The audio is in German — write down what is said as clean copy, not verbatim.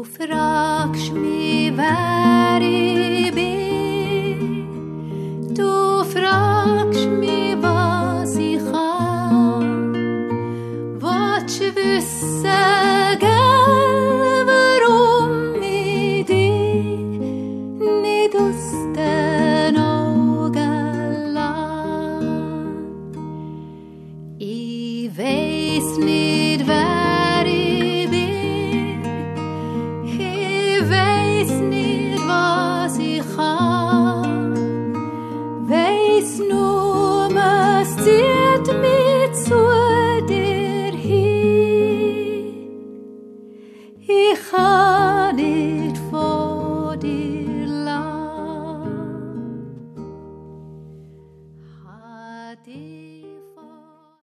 fragst mich, wer ich bin. Du fragst mich, was ich kann. Willst du wissen, gell, warum ich dich nicht aus den Augen lasse? Ich weiss nicht, wer ich bin. Ich weiss nicht, was ich kann. Weiss nur, es zieht mich zu dir hin. Ich kann nicht